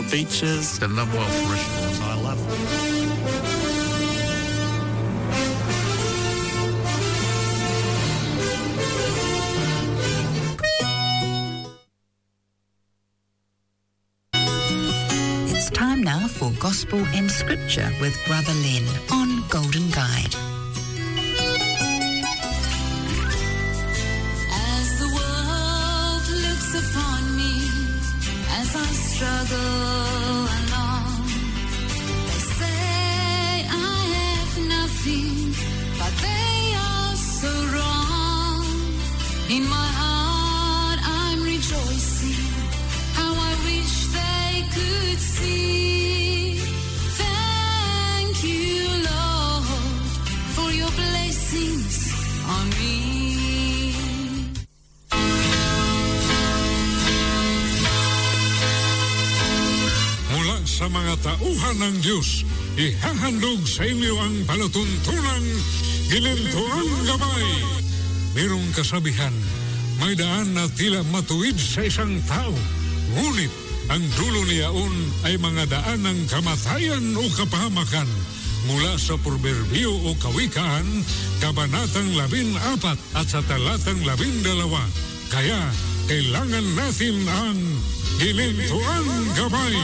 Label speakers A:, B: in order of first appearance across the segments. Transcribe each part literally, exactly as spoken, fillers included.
A: beaches, a number of restaurants. I love it.
B: It's time now for Gospel and Scripture with Brother Len on Golden Guide.
C: As the world looks upon me, as I struggle along, they say I have nothing, but they are so wrong. In my heart I'm rejoicing, how I wish they could see. Thank you, Lord, for your blessings on me.
D: Mula sa mga tauhan ng Diyos, ihahandog sa inyo ang palatuntunang ginintuang gabay. Merong kasabihan, may daan na tila matuwid sa isang tao, ngunit ang dulo niyaon ay mga daan ng kamatayan o kapahamakan. Mula sa Proverbio o Kawikaan, Kabanatang labing apat at sa talatang labing dalawa. Kaya kailangan natin ang ginintuang gabay.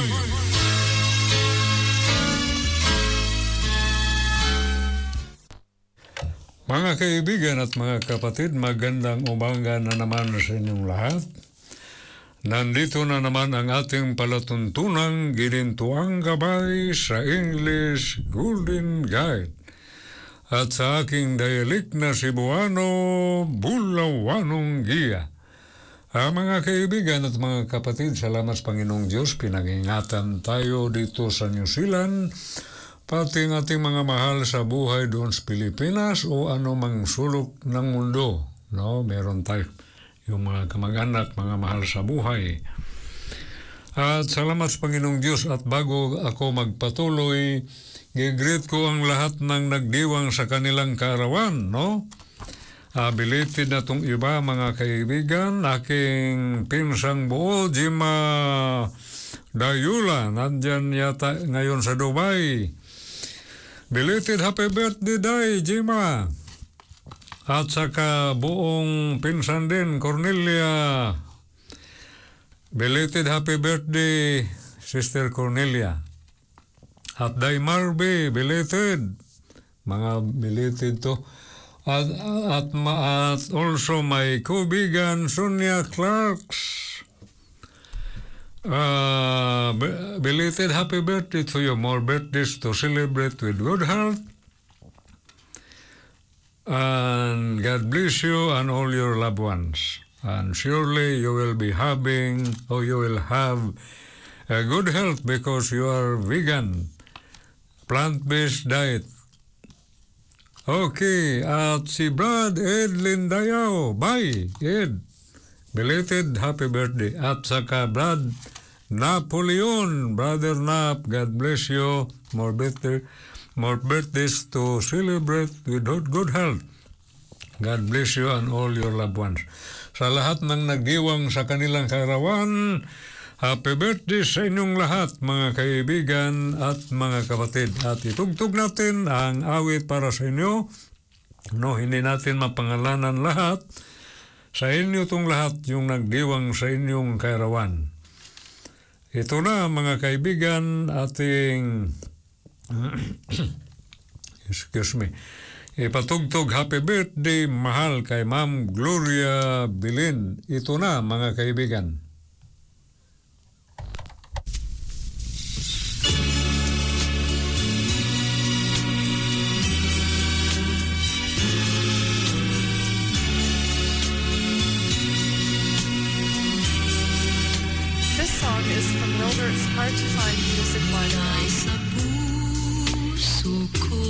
D: Mga kaibigan at mga kapatid, magandang umaga na naman sa inyong lahat. Nandito na naman ang ating palatuntunang ginintuang gabay sa English Golden Guide. At sa aking dialect na Cebuano, Bulawanong Giya. Ah, mga kaibigan at mga kapatid, salamat sa Panginoong Diyos, pinag-ingatan tayo dito sa New Zealand, pati ang ating mga mahal sa buhay doon sa Pilipinas o anumang sulok ng mundo. No, meron tayo yung mga kamag-anak, mga mahal sa buhay. At salamat sa Panginoong Diyos, at bago ako magpatuloy, gigreet ko ang lahat ng nagdiwang sa kanilang kaarawan, no? Abilited na itong iba, mga kaibigan, aking pinsang buo, Jima Dayula, nandyan yata ngayon sa Dubai. Belated happy birthday day, Jima. At saka buong pinsan din, Cornelia. Belated happy birthday, Sister Cornelia. At Day Marby, belated. Mga belated to. At, at, at also my kaibigan, Sonia Clarks. Uh, belated happy birthday to you. More birthdays to celebrate with good health. And God bless you and all your loved ones. And surely you will be having, or you will have a good health because you are vegan, plant-based diet. Okay, at si Brad Ed Lindayao. Bye, Ed. Belated happy birthday. At saka Brad Napoleon, Brother Nap, God bless you. More better. More birthdays to celebrate with good health. God bless you and all your loved ones. Sa lahat ng nagdiwang sa kanilang kaarawan, happy birthday sa inyong lahat, mga kaibigan at mga kapatid. At itugtog natin ang awit para sa inyo. No, hindi natin mapangalanan lahat. Sa inyo itong lahat yung nagdiwang sa inyong kaarawan. Ito na, mga kaibigan, ating excuse me, ipatugtog happy birthday mahal kay Ma'am Gloria Bilin. Ito na, mga kaibigan.
E: This song is from Wilbert's Hard to Find Music Library.
C: Suko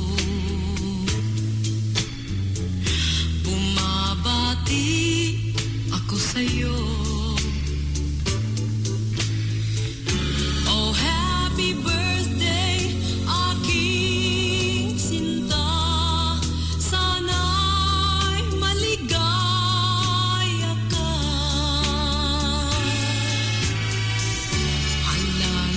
C: bumabati ako sa'yo. Oh, happy birthday, aking sinta. Sana'y maligaya ka. Alala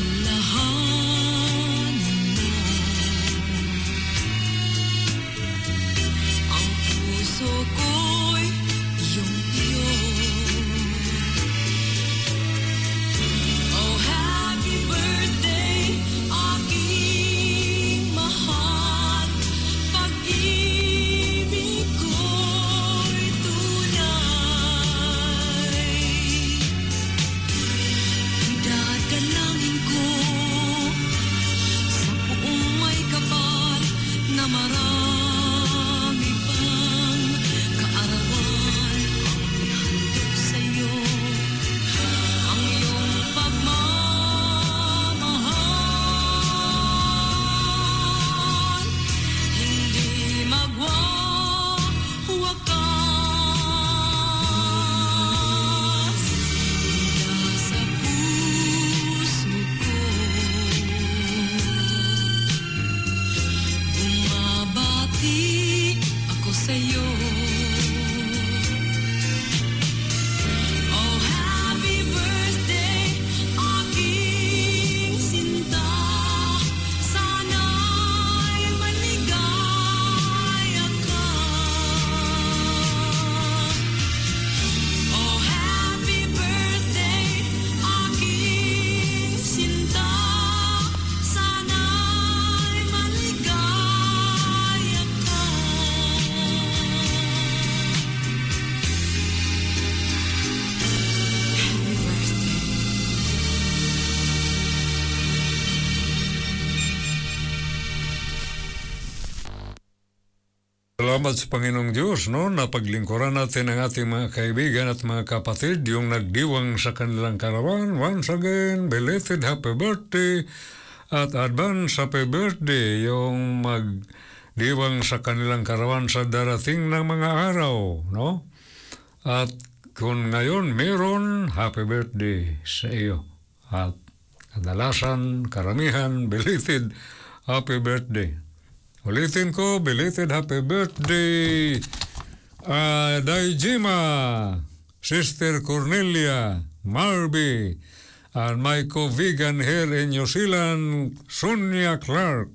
D: Salamat sa Panginoong Diyos, no? Napaglingkuran natin ang ating mga kaibigan at mga kapatid, yung nagdiwang sa kanilang karawan. Once again, belated happy birthday at advance happy birthday yung magdiwang sa kanilang karawan sa darating ng mga araw, no? At kung ngayon meron, happy birthday sa iyo. At kadalasan, karamihan, belated happy birthday. Ulitin ko, belated happy birthday, uh, Daijima, Sister Cornelia, Marby, and my co-vegan here in New Zealand, Sonia Clark.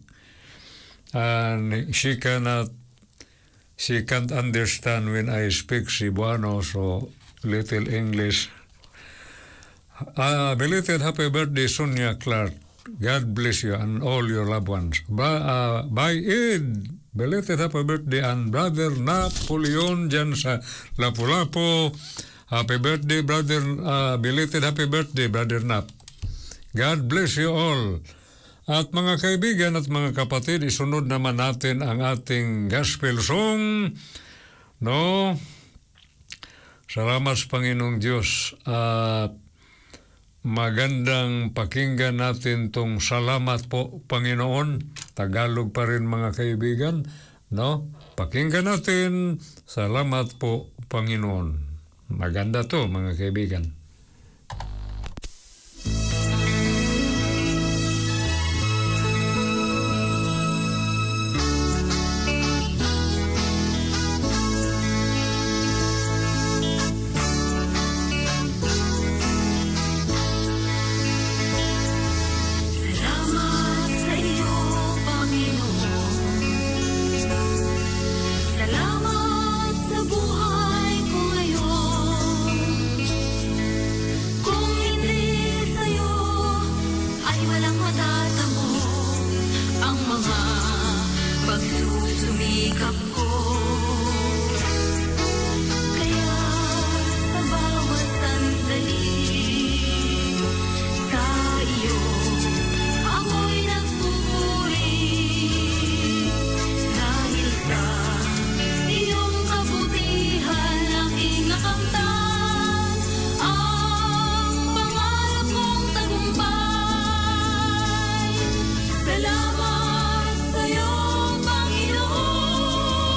D: And she cannot, she can't understand when I speak Cebuano, so little English. Uh, belated happy birthday, Sonia Clark. God bless you and all your loved ones. Ba, uh, by Ed, belated happy birthday, and Brother Napoleon dyan sa Lapu-Lapu. Happy birthday, brother. Uh, belated happy birthday, Brother Nap. God bless you all. At mga kaibigan at mga kapatid, isunod naman natin ang ating gospel song. No? Salamat sa Panginoong Diyos. At uh, magandang pakinggan natin tong salamat po, Panginoon. Tagalog pa rin, mga kaibigan. No? Pakinggan natin, salamat po, Panginoon. Maganda to, mga kaibigan.
C: Salamat sa'yo, Panginoon.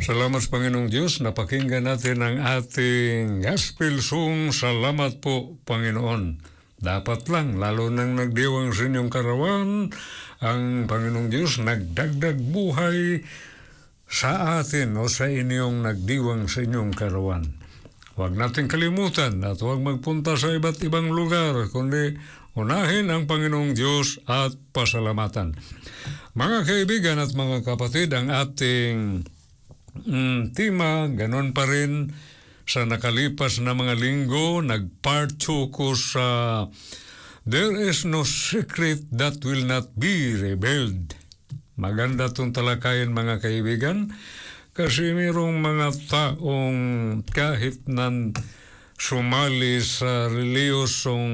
D: Salamat sa Panginoong Diyos. Napakinggan natin ang ating gospel song. Salamat po, Panginoon. Dapat lang, lalo nang nagdiwang sa inyong karawan, ang Panginoong Diyos nagdagdag buhay sa atin o sa inyong nagdiwang sa inyong karawan. Huwag natin kalimutan at huwag magpunta sa iba't ibang lugar, kundi unahin ang Panginoong Diyos at pasalamatan. Mga kaibigan at mga kapatid, ang ating mm, tema, ganon pa rin sa nakalipas na mga linggo, nag-part two ko sa There is no secret that will not be revealed. Maganda itong talakayin, mga kaibigan, kasi mayroong mga taong kahit nan sumali sa reliyosong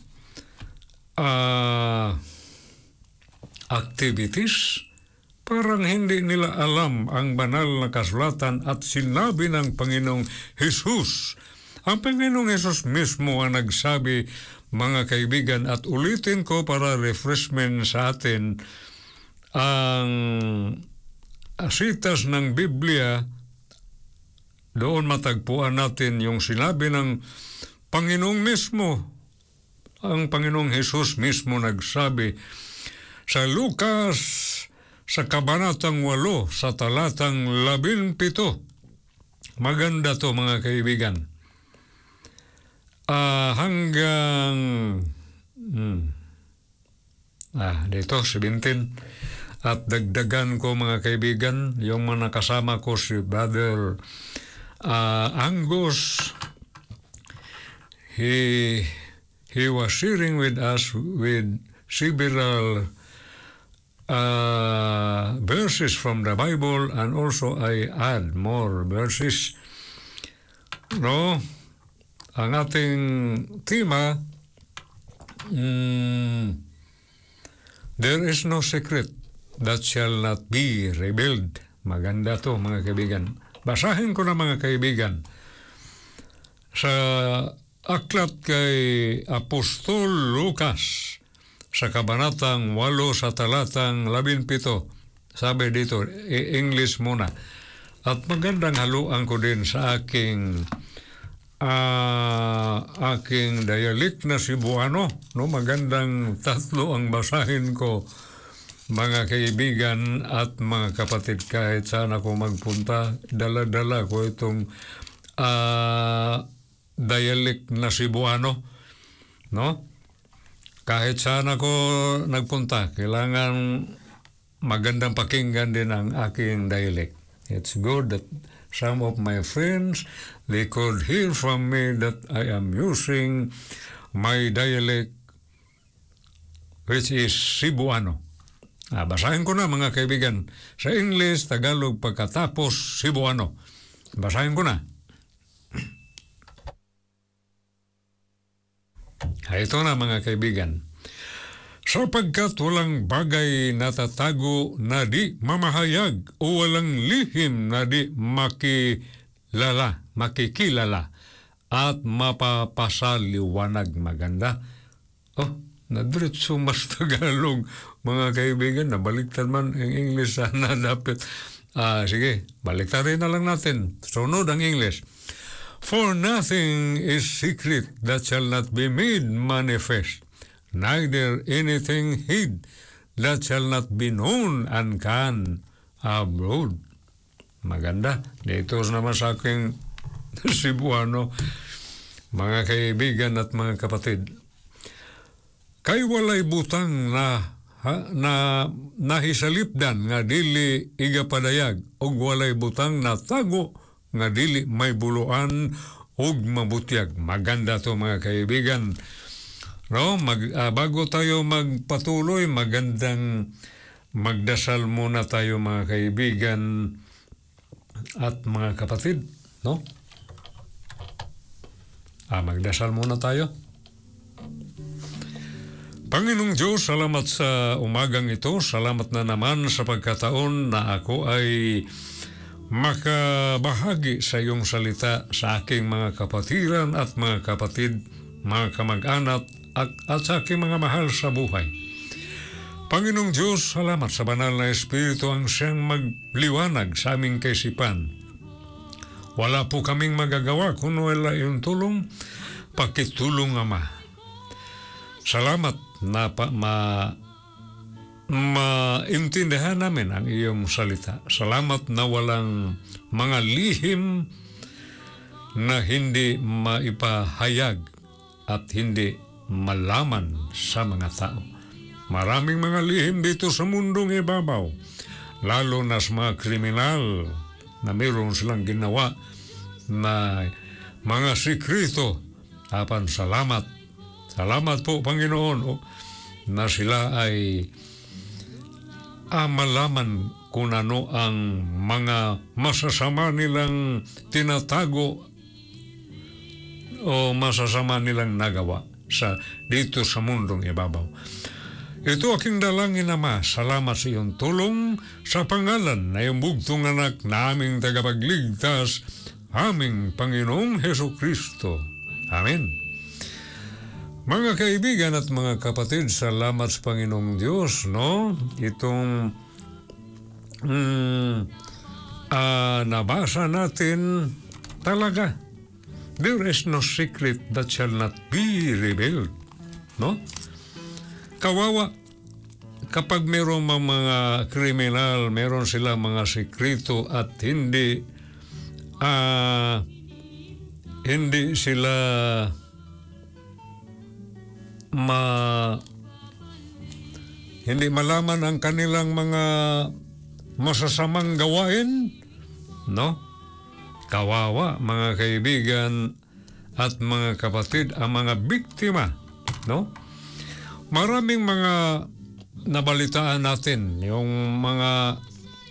D: uh, activities, parang hindi nila alam ang banal na kasulatan at sinabi ng Panginoong Hesus. Ang Panginoong Hesus mismo ang nagsabi, mga kaibigan, at ulitin ko para refreshment sa atin, ang asitas ng Biblia, doon matagpuan natin yung sinabi ng Panginoong mismo. Ang Panginoong Hesus mismo nagsabi sa Lucas, sa kabanatang walo, sa talatang labing pito. Maganda to, mga kaibigan. Uh, hanggang hmm, ah, dito, seventeen. At dagdagan ko, mga kaibigan, yung mga kasama ko, si Brother uh, Angus. He, he was sharing with us with several Uh, verses from the Bible, and also I add more verses. No, ang ating tema, mm, there is no secret that shall not be revealed. Maganda to, mga kaibigan. Basahin ko na, mga kaibigan, sa aklat kay Apostol Lucas, sa kabanatang walo, sa talatang labing pito. Sabi dito, English muna. At magandang haluan ko din sa aking uh, aking dialect na Cebuano. No? Magandang tatlo ang basahin ko, mga kaibigan at mga kapatid. Kahit saan ako magpunta, dala-dala ko itong uh, dialect na Cebuano. No? Kahit saan ako nagpunta, kailangan magandang pakinggan din ang aking dialect. It's good that some of my friends, they could hear from me that I am using my dialect, which is Cebuano. Ah, basahin ko na, mga kaibigan. Sa English, Tagalog, pagkatapos Cebuano. Basahin ko na. Ito na, mga kaibigan. Sapagkat walang bagay na tatago na di mamahayag o walang lihim na di makilala, makikilala at mapapasaliwanag. Maganda. Oh, nadiretso mas Tagalog, mga kaibigan. Nabaliktad man ang English, sana dapat. Ah, sige, baliktarin na lang natin. Sunod ang English. For nothing is secret that shall not be made manifest, neither anything hid that shall not be known and can abroad. Maganda. Dito naman sa aking Cebuano, mga kaibigan at mga kapatid. Kay walay butang na ha, na nahisalipdan nga dili igapadayag, og walay butang na tago nga dili may buluan ug mabutyag. Maganda to, mga kaibigan. No, mag, uh, bago tayo magpatuloy, magandang magdasal muna tayo, mga kaibigan at mga kapatid. No? Ah, magdasal muna tayo. Panginoong Diyos, salamat sa umagang ito. Salamat na naman sa pagkataon na ako ay makabahagi sa iyong salita sa aking mga kapatiran at mga kapatid, mga kamag-anak at, at sa aking mga mahal sa buhay. Panginoong Diyos, salamat sa banal na Espiritu ang siyang magliwanag sa aming kaisipan. Wala po kaming magagawa kung wala yung tulong, pakitulong Ama. Salamat na pa, ma, maintindihan namin ang iyong salita. Salamat na walang mga lihim na hindi maipahayag at hindi malaman sa mga tao. Maraming mga lihim dito sa mundong ibabaw, lalo na sa mga kriminal na mayroon silang ginawa na mga sikrito. Apan salamat. Salamat po, Panginoon, o, na sila ay ah, malaman kung ano ang mga masasama nilang tinatago o masasama nilang nagawa sa dito sa mundong ibabaw. Ito aking dalangin, Ama. Salamat sa iyong tulong sa pangalan na iyong bugtong anak na aming tagapagligtas, aming Panginoong Heso Kristo. Amen. Mga kaibigan at mga kapatid, salamat sa Panginoong Diyos, no? Itong mm, uh, nabasa natin talaga. There is no secret that shall not be revealed, no? Kawawa kapag mayroong mga kriminal, mayroon sila mga sikrito at hindi uh, hindi sila ma hindi malaman ang kanilang mga masasamang gawain, no? Kawawa, mga kaibigan at mga kapatid, ang mga biktima, no? Maraming mga nabalitaan natin, yung mga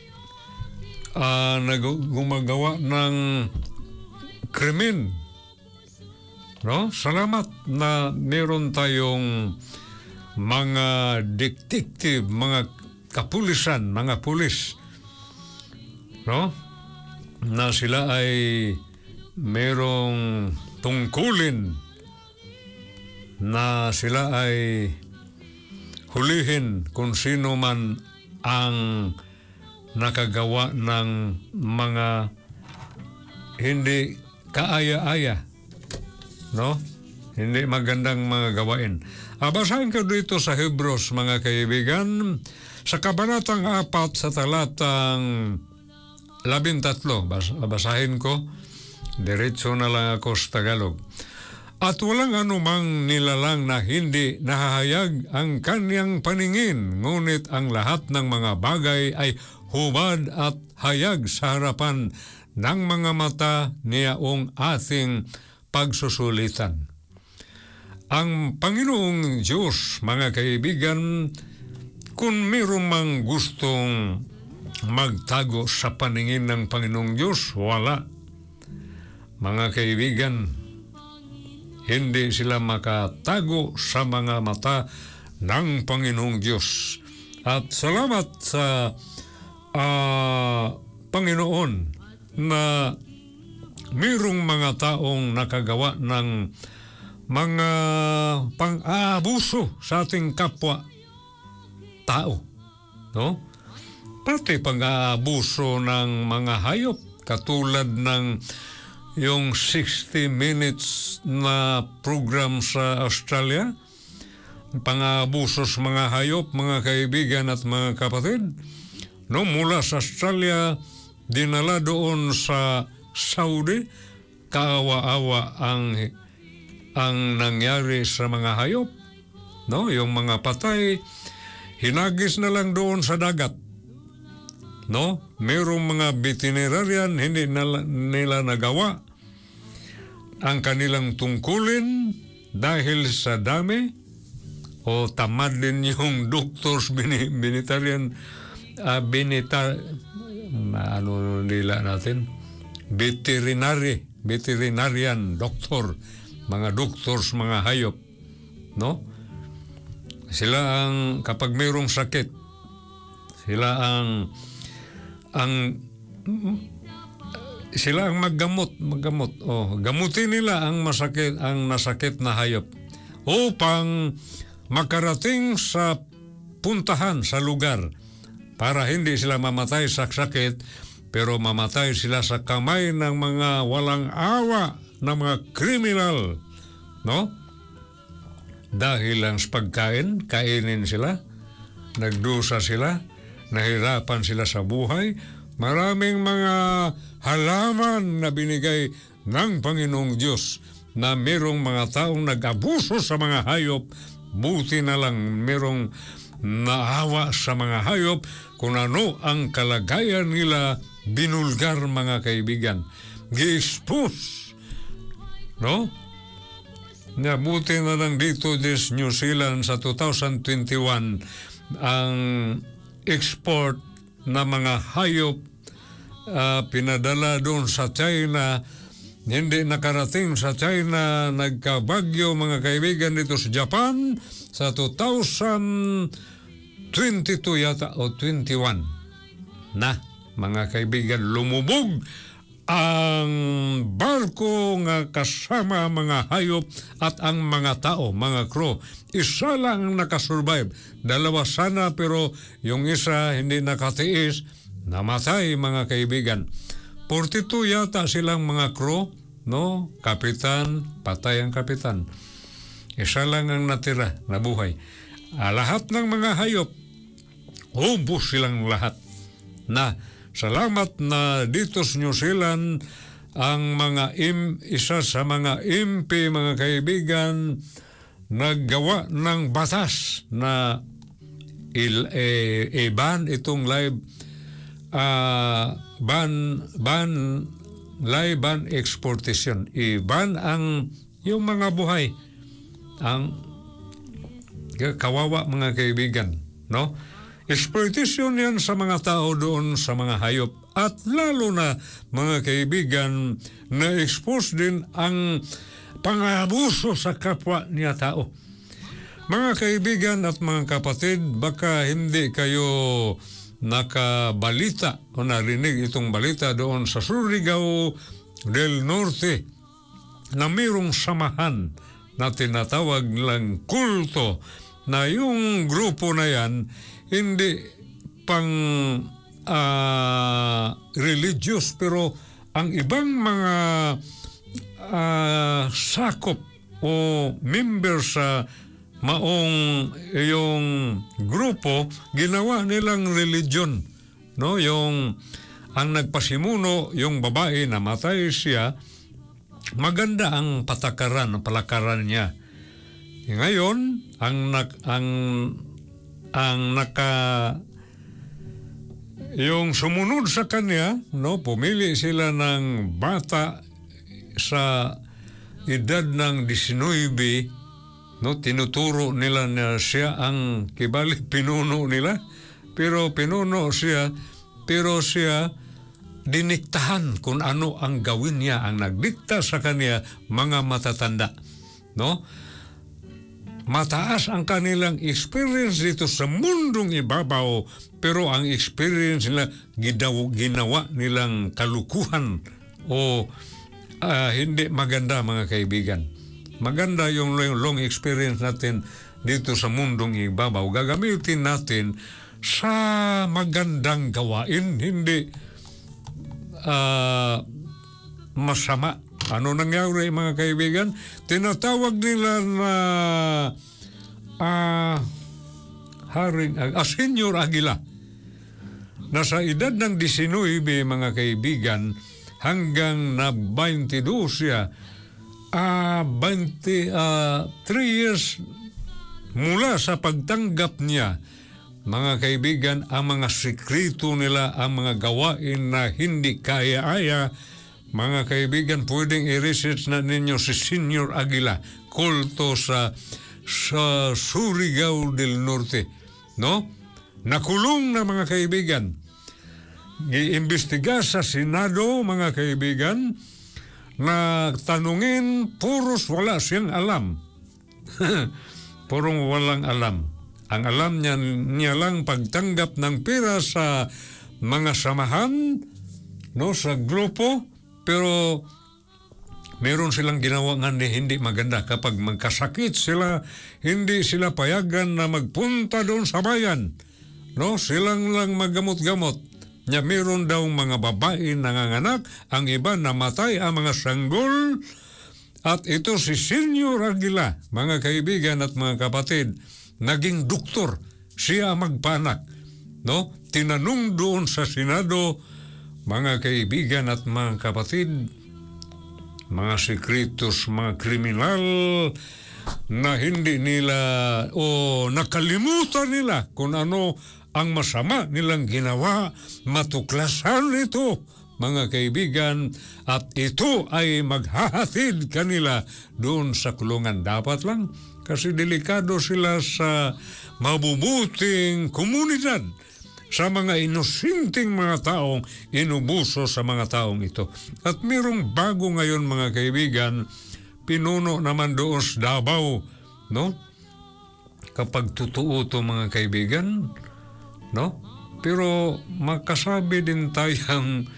D: uh, nagumagawa ng krimen, no? Salamat na meron tayong mga detective, mga kapulisan, mga pulis, no? Na sila ay merong tungkulin na sila ay hulihin kung sino man ang nakagawa ng mga hindi kaaya-aya, no? Hindi magandang mga gawain. Abasahin ko dito sa Hebrews, mga kaibigan, sa kabanatang apat sa talatang labintatlo. Bas- basahin ko, diretso na lang ako sa Tagalog. At walang anumang nilalang na hindi nahahayag ang kanyang paningin, ngunit ang lahat ng mga bagay ay hubad at hayag sa harapan ng mga mata niyaong ating pagsusulitan. Ang Panginoong Diyos, mga kaibigan, kung mayroon mang gustong magtago sa paningin ng Panginoong Diyos, wala. Mga kaibigan, hindi sila makatago sa mga mata ng Panginoong Diyos. At salamat sa uh, Panginoon na mayroong mga taong nakagawa ng mga pang-aabuso sa ating kapwa tao, no? Pati pang-aabuso ng mga hayop, katulad ng yung sixty minutes na program sa Australia, pang-aabuso sa mga hayop, mga kaibigan at mga kapatid, no? Mula sa Australia, dinala doon sa Saudi, kaawa-awa ang ang nangyari sa mga hayop, no? Yung mga patay, hinagis na lang doon sa dagat, no? Mayroong mga veterinarian, hindi nala, nila nagawa ang kanilang tungkulin dahil sa dami o tamad din yung doctors, binitarian, uh, binitar, ano nila natin, veterinary, veterinarian, doktor, mga doctors, mga hayop, no? Sila ang, kapag mayroong sakit, sila ang, ang, sila ang maggamot, maggamot. Oh, gamutin nila ang masakit, ang nasakit na hayop upang makarating sa puntahan, sa lugar, para hindi sila mamatay sa sakit, pero mamatay sila sa kamay ng mga walang awa na mga kriminal, no? Dahil lang sa pagkain, kainin sila, nagdusa sila, nahirapan sila sa buhay. Maraming mga halaman na binigay ng Panginoong Diyos na merong mga taong nag-abuso sa mga hayop. Buti na lang merong naawa sa mga hayop kung ano ang kalagayan nila binulgar, mga kaibigan. Gi-expose, no? Nabuti na lang dito sa New Zealand sa two thousand twenty-one ang export na mga hayop uh, pinadala doon sa China, hindi nakarating sa China, nagkabagyo, mga kaibigan, dito sa Japan sa two thousand twenty-two yata o twenty-one na, mga kaibigan, lumubog ang barko nga kasama mga hayop at ang mga tao, mga crew. Isa lang ang nakasurvive. Dalawa sana, pero yung isa hindi nakatiis, namatay, mga kaibigan. forty-two yata silang mga crew, no? Kapitan, patay ang kapitan. Isa lang ang natira, nabuhay. Ah, lahat ng mga hayop, ubos silang lahat. Na salamat na dito sa New Zealand ang mga im, isa sa mga M P, mga kaibigan, naggawa ng batas na il, e, e, ban itong live uh, ban ban live ban exportation. I-ban ang yung mga buhay, ang kawawa, mga kaibigan, no? Exploitation yan sa mga tao doon, sa mga hayop, at lalo na, mga kaibigan, na-expose din ang pang-abuso sa kapwa niya tao. Mga kaibigan at mga kapatid, baka hindi kayo nakabalita o narinig itong balita doon sa Surigao del Norte na mayroong samahan na tinatawag lang kulto, na yung grupo na yan hindi pang uh, religious, pero ang ibang mga uh, sakop o members sa maong yung grupo, ginawa nilang religion, no? Yung ang nagpasimuno, yung babae, namatay siya, maganda ang patakaran, ang palakaran niya. Ngayon, ang nak ang ang naka yung sumunod sa kanya, no, pumili sila ng bata sa edad ng nineteen, no, tinuturo nila na siya ang kibali pinuno nila, pero pinuno siya, pero siya diniktahan kung ano ang gawin niya. Ang nagdikta sa kanya, mga matatanda, no? Mataas ang kanilang experience dito sa mundong ibabaw, pero ang experience nila, ginawa, ginawa nilang kalukuhan o uh, hindi maganda, mga kaibigan. Maganda yung long experience natin dito sa mundong ibabaw. Gagamitin natin sa magandang gawain, hindi uh, masama. Ano nangyari, mga kaibigan? Tinatawag nila na uh, Haring, uh, Senyor Aguila. Nasa edad ng nineteen, mga kaibigan, hanggang na twenty-two siya, uh, twenty-three years mula sa pagtanggap niya, mga kaibigan, ang mga sekreto nila, ang mga gawain na hindi kaya-aya. Mga kaibigan, pwedeng i-research na ninyo si Senyor Aguila, kulto sa, sa Surigao del Norte, no? Nakulong na, mga kaibigan. Giimbestiga sa Senado, mga kaibigan, na tanungin, puros wala siyang alam. Purong walang alam. Ang alam niya, niya lang pagtanggap ng pera sa mga samahan, no, sa grupo. Pero meron silang ginawa nga hindi maganda. Kapag magkasakit sila, hindi sila payagan na magpunta doon sa bayan. No? Silang lang maggamot-gamot. Nya meron daw mga babae nanganganak, ang iba namatay ang mga sanggol. At ito si Senyor Aguila, mga kaibigan at mga kapatid, naging doktor. Siya magpanak. No? Tinanong doon sa Senado, mga kaibigan at mga kapatid, mga sekretos, mga kriminal na hindi nila o nakalimutan nila kung ano ang masama nilang ginawa, matuklasan ito, mga kaibigan, at ito ay maghahatid kanila doon sa kulungan. Dapat lang kasi delikado sila sa mabubuting komunidad, sa mga inosinteng mga taong inubuso sa mga taong ito. At mayroong bago ngayon, mga kaibigan, pinuno naman doon sa Davao, no? Kapag totoo ito, mga kaibigan, no? Pero makasabi din tayong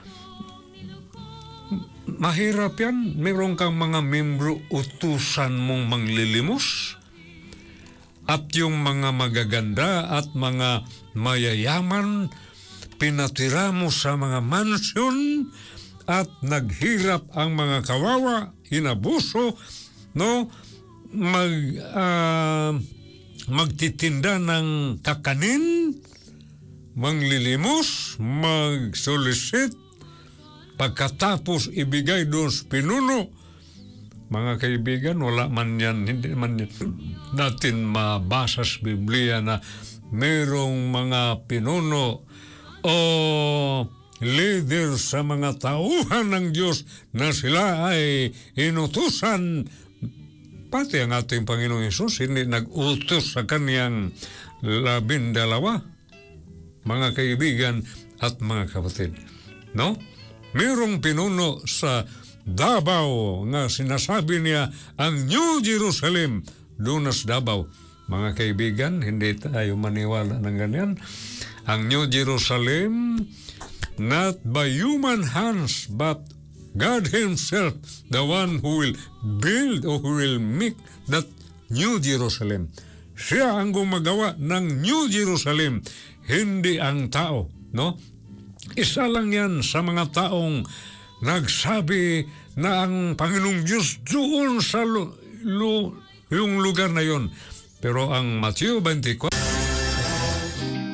D: mahirap yan. Meron kang mga membro utusan mong manglilimos, at yung mga magaganda at mga mayayaman, pinatira mo sa mga mansyon at naghirap ang mga kawawa, inabuso, no? Mag, uh, magtitinda ng kakanin, manglilimos, mag-solicit, pagkatapos ibigay doon sa pinuno. Mga kaibigan, wala man yan, hindi man yan natin mabasa sa Biblia na mayroong mga pinuno o leader sa mga tauhan ng Diyos na sila ay inutusan. Pati ang ating Panginoong Hesus hindi nag-utos sa kaniyang labindalawa, mga kaibigan at mga kapatid. No? Mayroong pinuno sa Davao nga sinasabi niya ang New Jerusalem doon sa Davao. Mga kaibigan, hindi tayo maniwala ng ganyan. Ang New Jerusalem, not by human hands, but God Himself, the one who will build or who will make that New Jerusalem. Siya ang gumagawa ng New Jerusalem, hindi ang tao, no? Isa lang yan sa mga taong nagsabi na ang Panginoong Diyos doon sa lu- lu- yung lugar na yon. Pero ang Matthew twenty-four